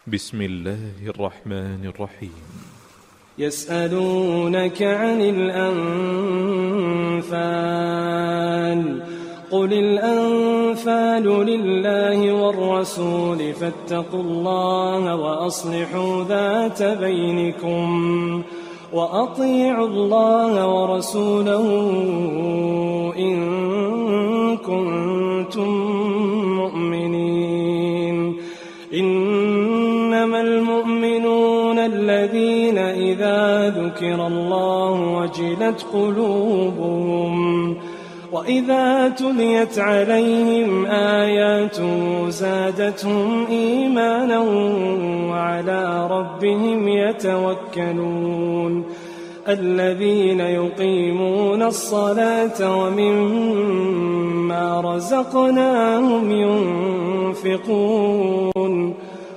بسم الله الرحمن الرحيم. يسألونك عن الأنفال قل الأنفال لله والرسول فاتقوا الله وأصلحوا ذات بينكم وأطيعوا الله ورسوله إن كنتم مؤمنين. إنما المؤمنون الذين إذا ذكر الله وجلت قلوبهم وإذا تليت عليهم آياته زادتهم إيمانا وعلى ربهم يتوكلون. الذين يقيمون الصلاة ومما رزقناهم ينفقون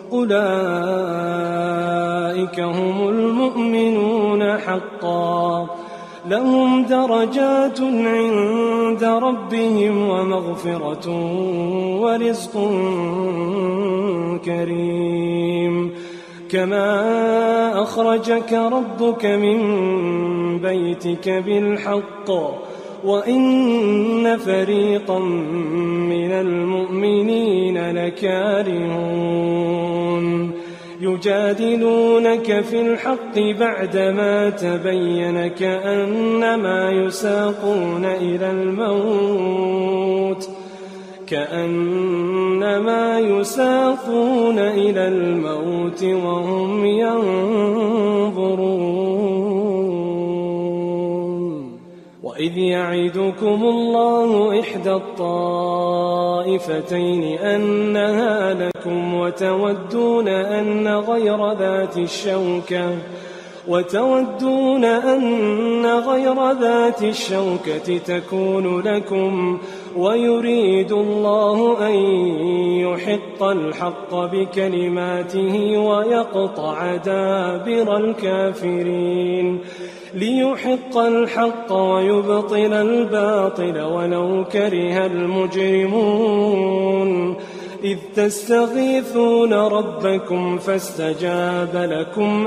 أولئك هم المؤمنون حقا لهم درجات عند ربهم ومغفرة ورزق كريم. كما أخرجك ربك من بيتك بالحق وإن فريقا من المؤمنين لكارهون. يجادلونك في الحق بعدما تبين كأنما يساقون إلى الموت وهم ينظرون. وإذ يعدكم الله إحدى الطائفتين أنها لكم وتودون أن غير ذات الشوكة تكون لكم ويريد الله أن يحق الحق بكلماته ويقطع دابر الكافرين ليحق الحق ويبطل الباطل ولو كره المجرمون. إذ تستغيثون ربكم فاستجاب لكم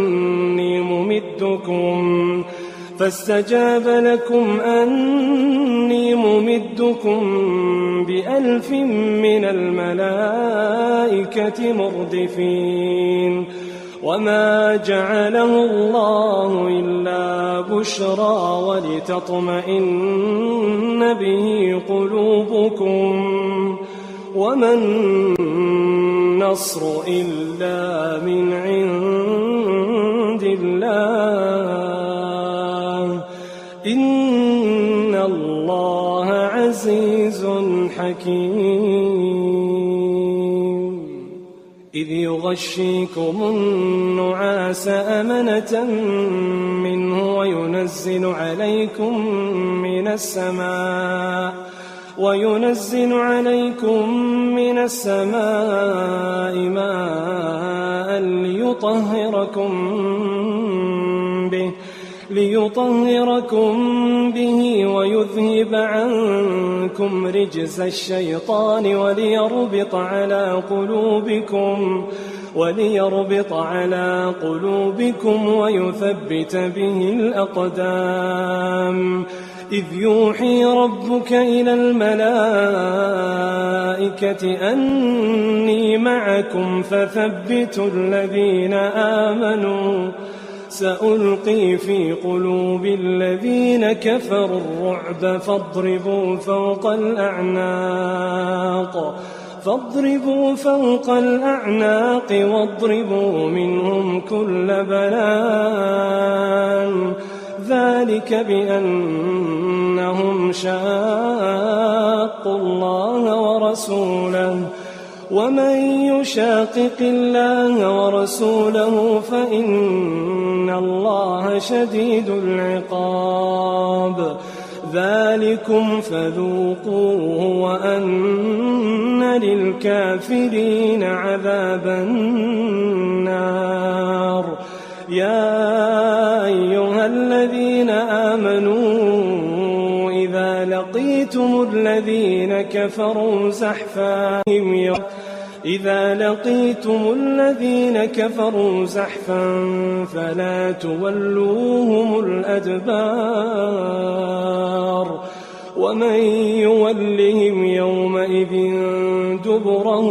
أني ممدكم ب1000 من الملائكة مردفين. وما جعله الله إلا بشرى ولتطمئن به قلوبكم وما النصر إلا من عند الله إن الله عزيز حكيم. إذ يغشيكم النعاس أمنة منه وينزل عليكم من السماء ماء ليطهركم به ويذهب عنكم رجز الشيطان وليربط على قلوبكم ويثبت به الأقدام. إذ يوحي ربك إلى الملائكة أني معكم فثبتوا الذين آمنوا سألقي في قلوب الذين كفروا الرعب فاضربوا فوق الأعناق واضربوا منهم كل بنان. ذلك بأنهم شاقوا الله ورسوله ومن يشاقق الله ورسوله فإن الله شديد العقاب. ذلكم فذوقوه وأن للكافرين عذاب النار. يا أيها الذين آمنوا إذا لقيتم الذين كفروا زحفا إذا لقيتم الذين كفروا زحفا فلا تولوهم الأدبار ومن يولهم يومئذ دبره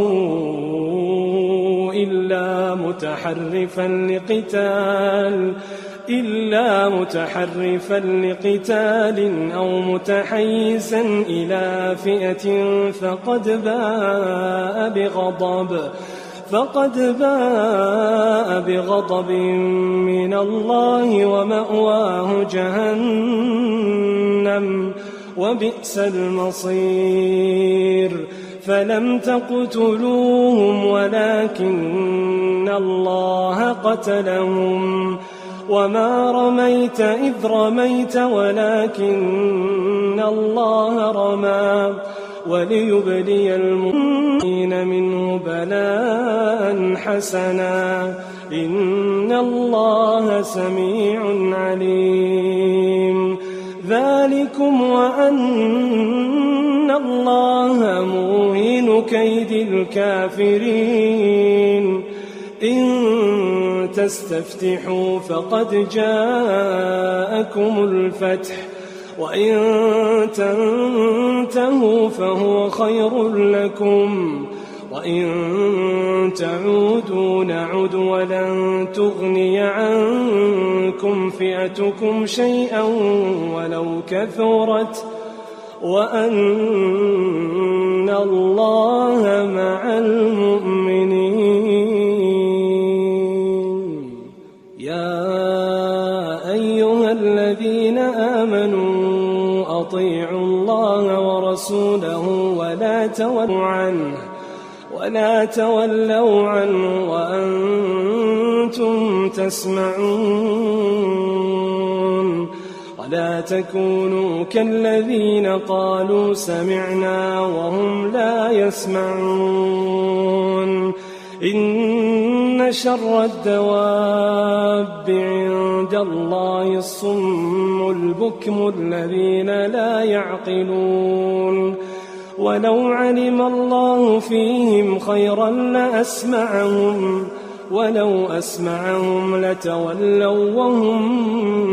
إلا متحرفا لقتال أو متحيزا إلى فئة فقد باء بغضب من الله ومأواه جهنم وبئس المصير فلم تقتلوهم ولكن الله قتلهم وما رميت إذ رميت ولكن الله رمى وليبلي المؤمنين منه بلاء حسنا إن الله سميع عليم ذلكم وأن الله موهن كيد الكافرين إن تستفتحوا فقد جاءكم الفتح وإن تنتهوا فهو خير لكم وإن تعودوا نعد ولن تغني عنكم فئتكم شيئا ولو كثرت وأن الله مع المؤمنين يا أيها الذين آمنوا أطيعوا الله ورسوله ولا تولوا عنه وأنتم تسمعون ولا تكونوا كالذين قالوا سمعنا وهم لا يسمعون إن شر الدواب عند الله الصم البكم الذين لا يعقلون ولو علم الله فيهم خيرا لأسمعهم ولو أسمعهم لتولوا وهم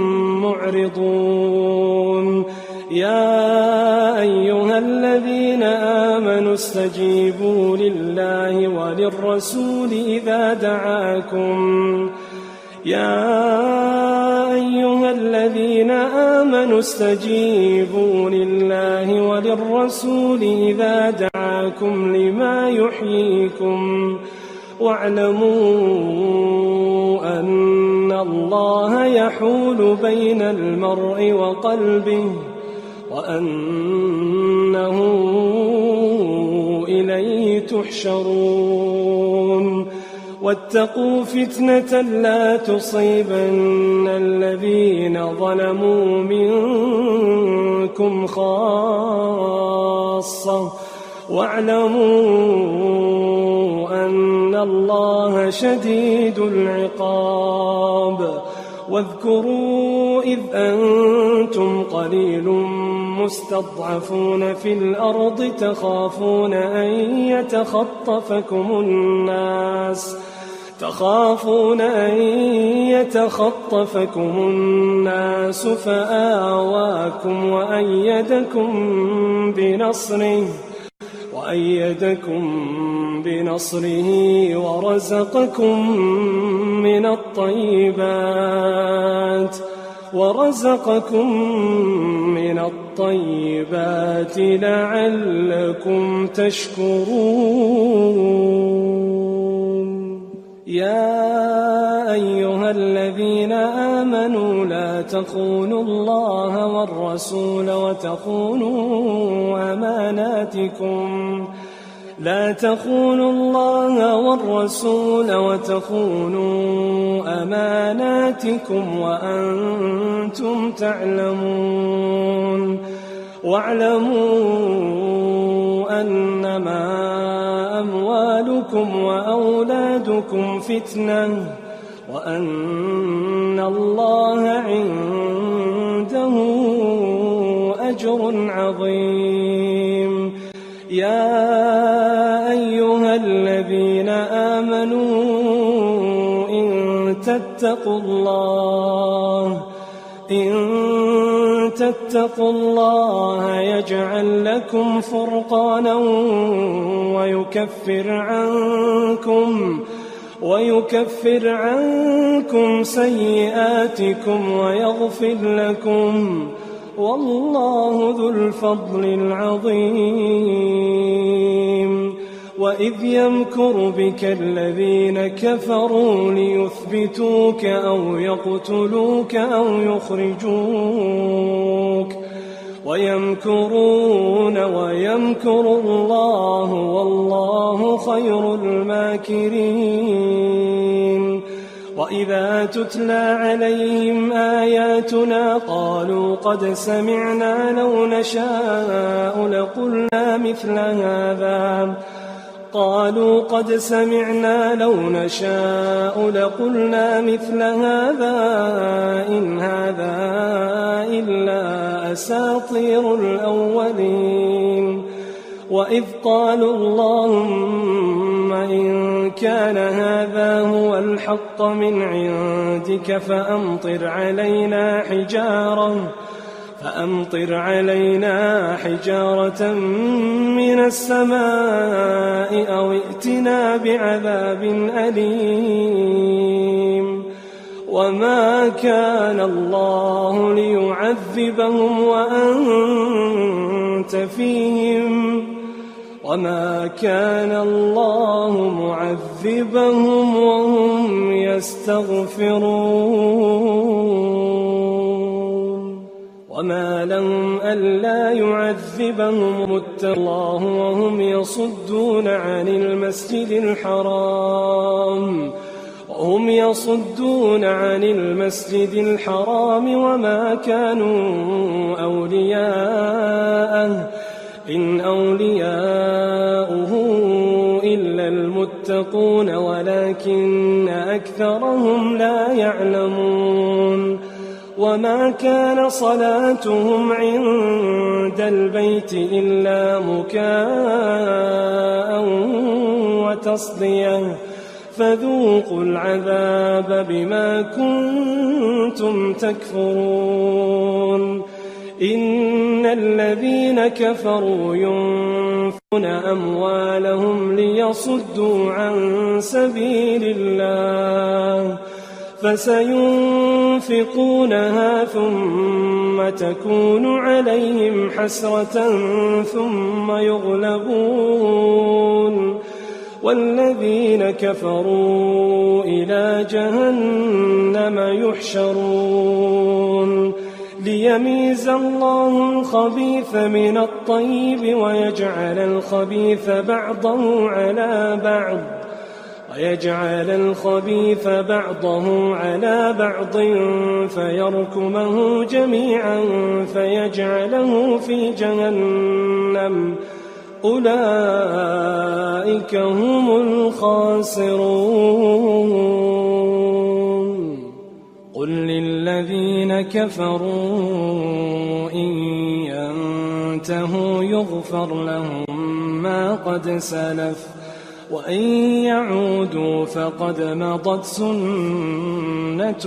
معرضون يا أيها الذين آمنوا استجيبوا لله وللرسول إذا دعاكم لما يحييكم واعلموا أن الله يحول بين المرء وقلبه وأنه إليه تحشرون واتقوا فتنة لا تصيبن الذين ظلموا منكم خاصة واعلموا أن الله شديد العقاب واذكروا إذ أنتم قليل مستضعفون في الأرض تخافون أن يتخطفكم الناس فآواكم وأيدكم بنصره ورزقكم من الطيبات لعلكم تشكرون يا أيها الذين آمنوا لا تخونوا الله والرسول وتخونوا أماناتكم وأنتم تعلمون واعلموا أنما أموالكم وأولادكم فتنة وأن الله عنده أجر عظيم يا أيها الذين آمنوا إن تتقوا الله يجعل لكم فرقانا ويكفر عنكم سيئاتكم ويغفر لكم، والله ذو الفضل العظيم. وإذ يمكر بك الذين كفروا ليثبتوك أو يقتلوك أو يخرجوك، ويمكرون ويمكر الله والله خير الماكرين. وإذا تتلى عليهم آياتنا قالوا قد سمعنا لو نشاء لقلنا مثل هذا إن هذا إلا أساطير الأولين. وإذ قالوا اللهم إن كان هذا هو الحق من عندك فأمطر علينا حجارة من السماء أو ائتنا بعذاب أليم. وما كان الله ليعذبهم وأنت فيهم، وما كان الله معذبهم وهم يستغفرون. وما لهم ألا يعذبهم الله وهم يصدون عن المسجد الحرام وما كانوا أولياءه إن أولياؤه إلا المتقون ولكن أكثرهم لا يعلمون. وما كان صلاتهم عند البيت إلا مكاء وتصدية فذوقوا العذاب بما كنتم تكفرون. إن الذين كفروا ينفقون أموالهم ليصدوا عن سبيل الله فسينفقونها ثم تكون عليهم حسرة ثم يغلبون، والذين كفروا إلى جهنم يحشرون. ليميز الله الخبيث من الطيب ويجعل الخبيث بعضه على بعض فيركمه جميعا فيجعله في جهنم، أولئك هم الخاسرون. قل للذين كفروا إن ينتهوا يغفر لهم ما قد سلف وإن يعودوا فقد مضت سنة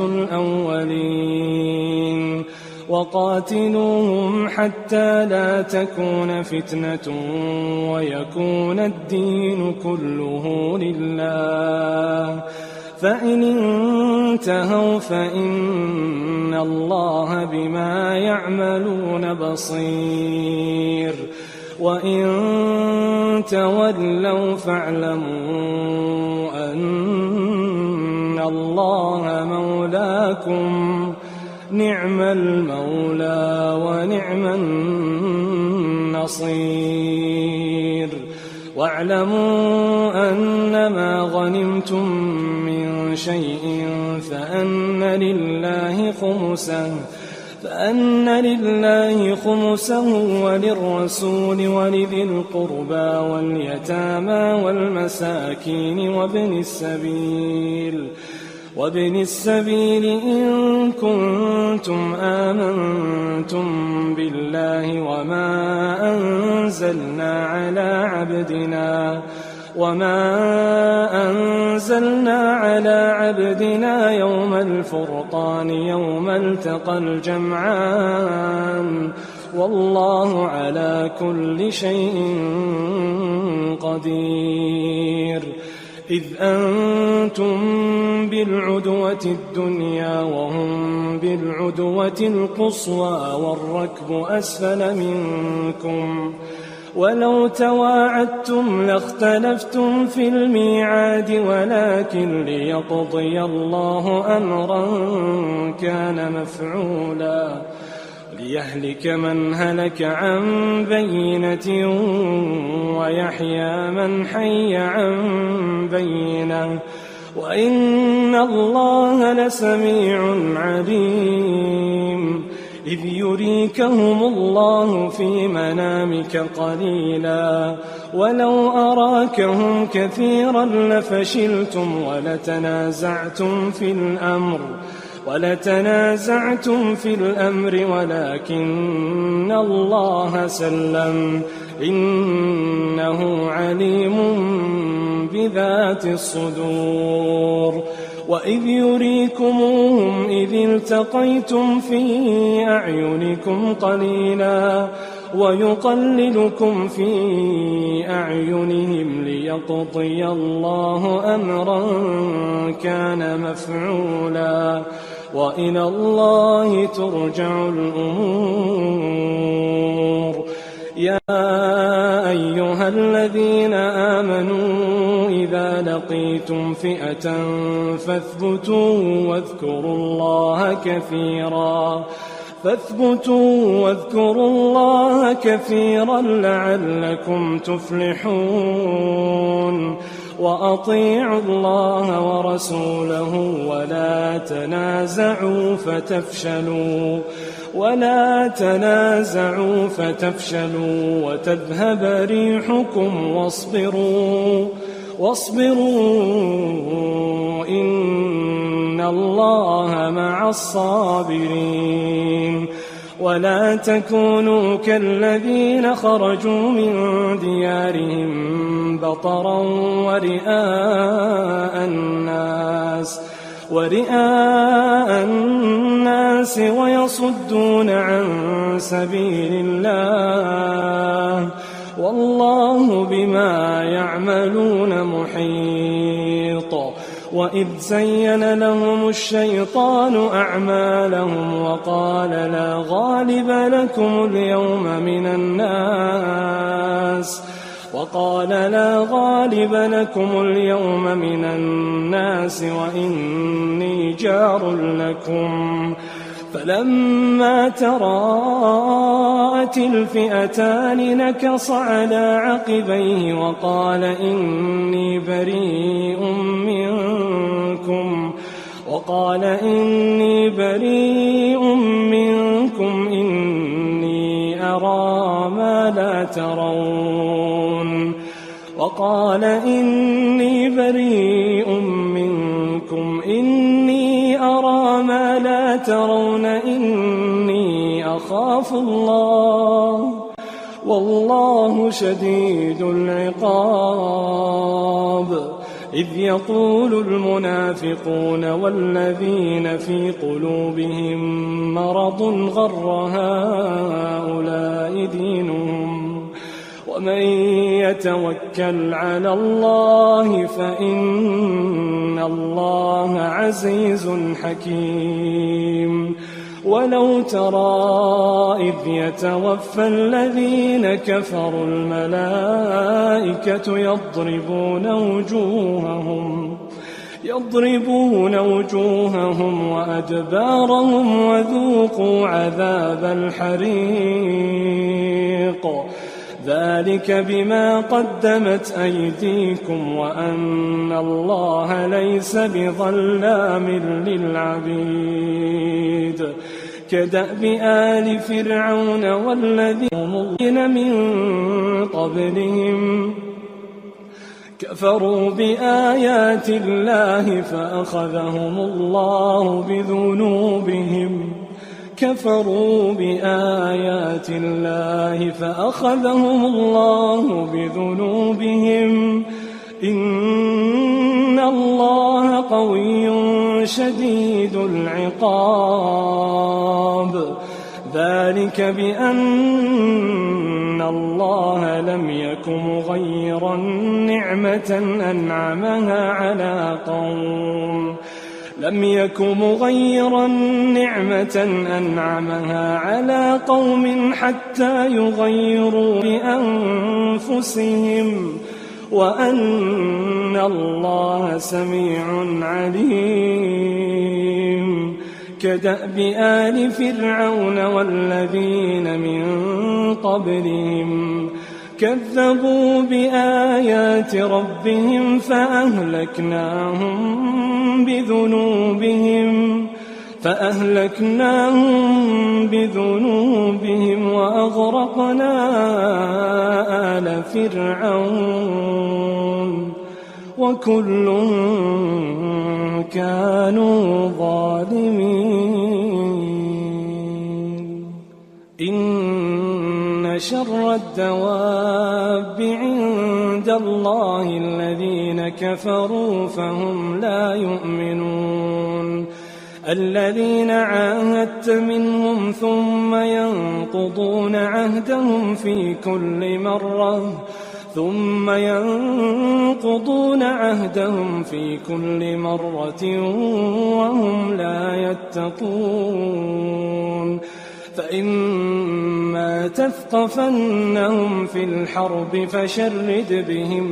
الأولين. وقاتلوهم حتى لا تكون فتنة ويكون الدين كله لله، فإن انتهوا فإن الله بما يعملون بصير، وإن تولوا فاعلموا أن الله مولاكم نعم المولى ونعم النصير. واعلموا أنما غنمتم من شيء فأن لله خمسه وللرسول ولذي القربى واليتامى والمساكين وابن السبيل إن كنتم آمنتم بالله وما أنزلنا على عبدنا يوم الفرقان يوم التقى الجمعان والله على كل شيء قدير. إذ أنتم بالعدوة الدنيا وهم بالعدوة القصوى والركب أسفل منكم ولو تواعدتم لاختلفتم في الميعاد ولكن ليقضي الله أمرا كان مفعولا ليهلك من هلك عن بينة ويحيى من حي عن بينة وإن الله لسميع عليم. إذ يريكهم الله في منامك قليلا ولو أراكهم كثيرا لفشلتم ولتنازعتم في الأمر ولكن الله سلم إنه عليم بذات الصدور. وإذ يريكموهم إذ التقيتم في أعينكم قليلا ويقللكم في أعينهم ليقضي الله أمرا كان مفعولا وإلى الله ترجع الأمور. يا أيها الذين آمنوا إذا لقيتم فئة فاثبتوا واذكروا الله كثيرا لعلكم تفلحون. وأطيعوا الله ورسوله ولا تنازعوا فتفشلوا وتذهب ريحكم واصبروا إن الله مع الصابرين. ولا تكونوا كالذين خرجوا من ديارهم بطرا ورئاء الناس ويصدون عن سبيل الله والله بما يعملون محيط. وإذ زين لهم الشيطان أعمالهم وقال لا غالب لكم اليوم من الناس وإني جار لكم. فلما تراءت الفئتان نكص على عقبيه وقال إني بريء منكم إني أرى ما لا ترون إني أخاف الله والله شديد العقاب. إذ يقول المنافقون والذين في قلوبهم مرض غر هؤلاء دينهم ومن يتوكل على الله فإن الله عزيز حكيم. ولو ترى إذ يتوفى الذين كفروا الملائكة يضربون وجوههم وأدبارهم وذوقوا عذاب الحريق ذلك بما قدمت أيديكم وأن الله ليس بظلام للعبيد. كدأب آل فرعون والذين من قبلهم كفروا بآيات الله فأخذهم الله بذنوبهم إن الله قوي شديد العقاب. ذلك بأن الله لم يك مغيرا نعمة أنعمها على قوم حتى يغيروا بأنفسهم وأن الله سميع عليم. كدأب آل فرعون والذين من قبلهم كذبوا بآيات ربهم فأهلكناهم بذنوبهم وأغرقنا آل فرعون وكل كانوا ظالمين. إن شر الدواب عند الله الذين كفروا فهم لا يؤمنون. الذين عاهدت منهم ثم ينقضون عهدهم في كل مرة وهم لا يتقون. فإما تثقفنهم في الحرب فشرد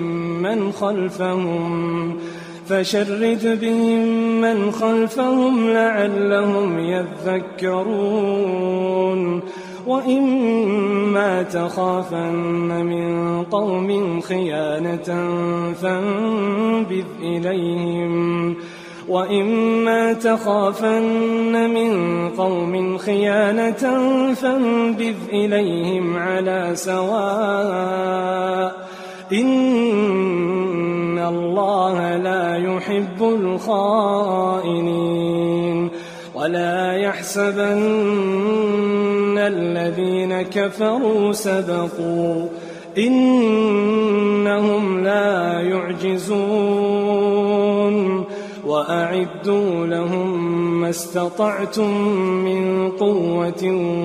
بهم من خلفهم لعلهم يذكرون. وإما تخافن من قوم خيانة فانبذ إليهم على سواء إن الله لا يحب الخائنين. ولا يحسبن الذين كفروا سبقوا إنهم لا يعجزون. وأعدوا لهم ما استطعتم من قوة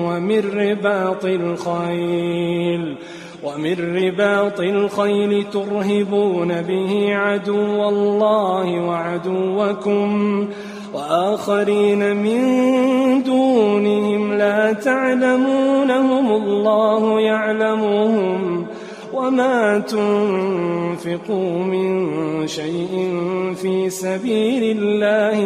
ومن رباط الخيل ترهبون به عدو الله وعدوكم وآخرين من دونهم لا تعلمونهم الله يعلمهم. وما تنفقوا من شيء في سبيل الله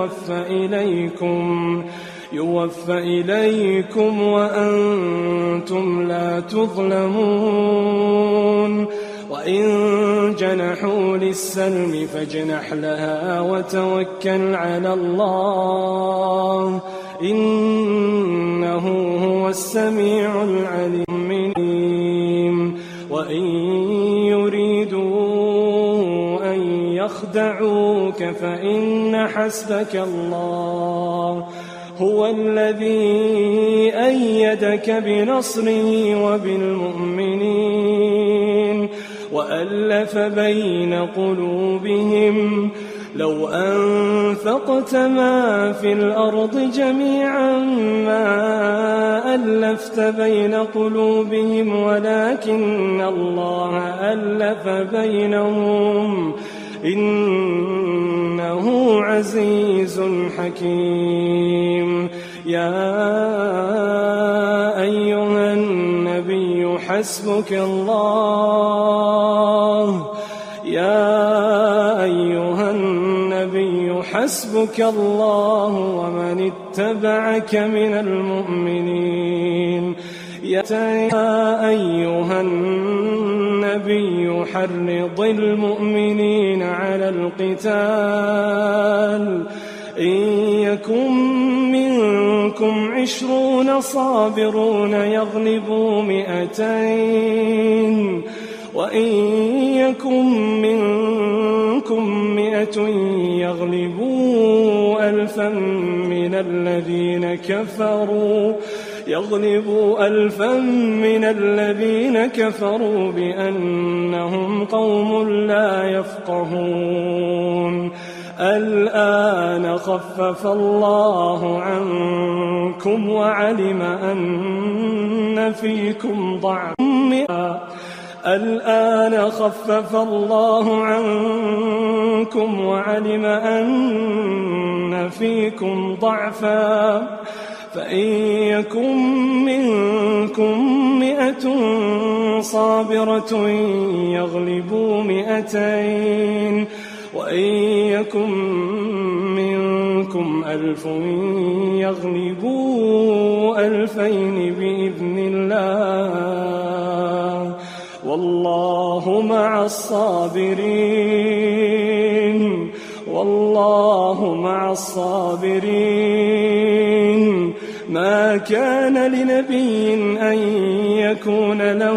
يوفى إليكم وأنتم لا تظلمون. وإن جنحوا للسلم فاجنح لها وتوكل على الله إنه هو السميع العليم. وإن يريدوا أن يخدعوك فإن حسبك الله هو الذي أيدك بنصره وبالمؤمنين وألف بين قلوبهم. لو أنفقت ما في الأرض جميعا ما ألفت بين قلوبهم ولكن الله ألف بينهم إنه عزيز حكيم. يا أيها النبي حسبك الله ومن اتبعك من المؤمنين. يا أيها النبي حرض المؤمنين على القتال إن يكن منكم 20 صابرون يغلبوا 200 وإن يكن منكم 100 يغلبوا 1000 من الذين كفروا يغلبوا ألفا من الذين كفروا بأنهم قوم لا يفقهون. الآن خفف الله عنكم وعلم أن فيكم ضعفا الآن خفف الله عنكم وعلم أن فيكم ضعفا فإن يكن منكم 100 صابرة يغلبوا 200 وإن يكن منكم 1000 يغلبوا 2000 بإذن الله والله مع الصابرين والله مع الصابرين. ما كان لنبي أن يكون له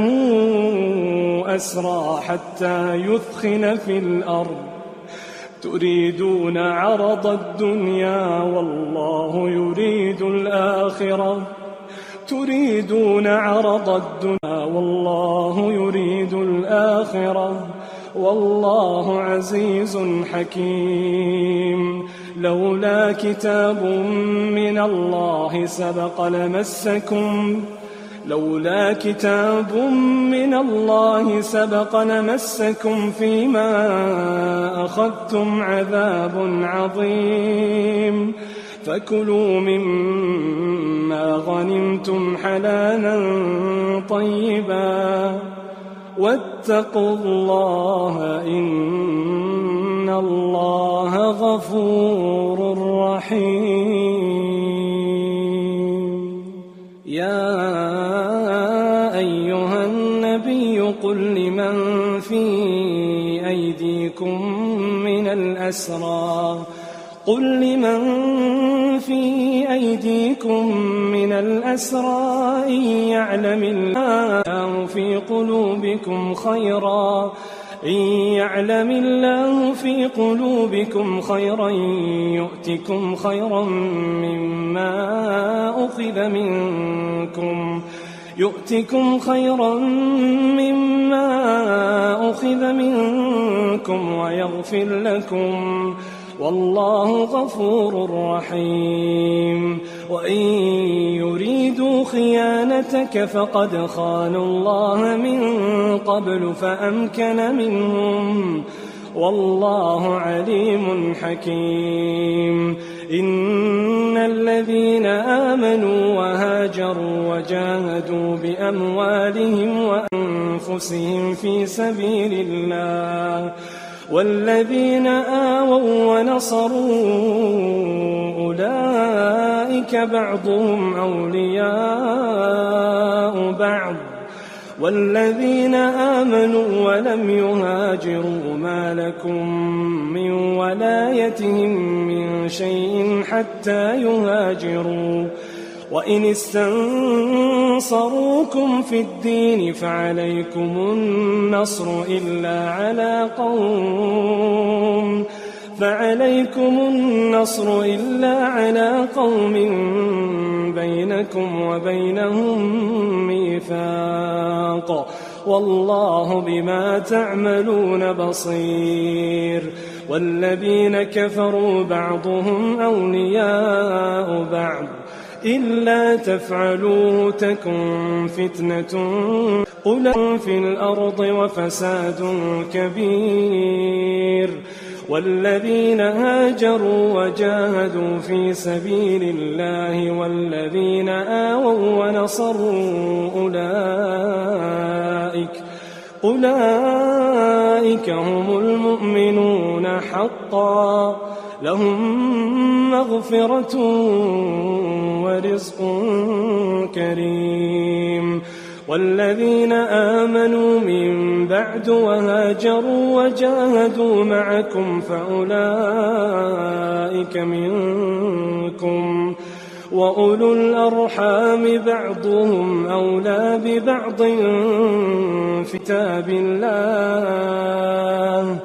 أسرى حتى يثخن في الأرض تريدون عرض الدنيا والله يريد الآخرة تريدون عرض الدنيا والله يريد الآخرة والله عزيز حكيم. لولا كتاب من الله سبق لمسكم فيما أخذتم عذاب عظيم. فكلوا مما غنمتم حلالا طيبا واتقوا الله إن الله غفور رحيم. يا أيها النبي قل لمن في أيديكم من الأسرى إن يعلم الله في قلوبكم خيرا يؤتكم خيرا مما أخذ منكم ويغفر لكم والله غفور رحيم. وإن يريدوا خيانتك فقد خانوا الله من قبل فأمكن منهم والله عليم حكيم. إن الذين آمنوا وهاجروا وجاهدوا بأموالهم وأنفسهم في سبيل الله والذين آووا ونصروا أولئك بعضهم أولياء بعض والذين آمنوا ولم يهاجروا ما لكم من ولايتهم من شيء حتى يهاجروا وإن استنصروكم في الدين فعليكم النصر إلا على قوم بينكم وبينهم ميثاق والله بما تعملون بصير. والذين كفروا بعضهم أولياء بعض إلا تفعلوه تكن فتنة في الأرض وفساد كبير. والذين هاجروا وجاهدوا في سبيل الله والذين آووا ونصروا أولئك هم المؤمنون حقا لهم مغفرة ورزق كريم. والذين آمنوا من بعد وهاجروا وجاهدوا معكم فأولئك منكم وأولو الأرحام بعضهم أولى ببعض في كتاب الله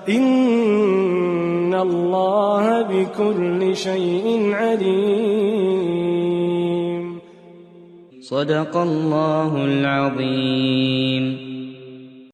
إن الله بكل شيء عليم. صدق الله العظيم.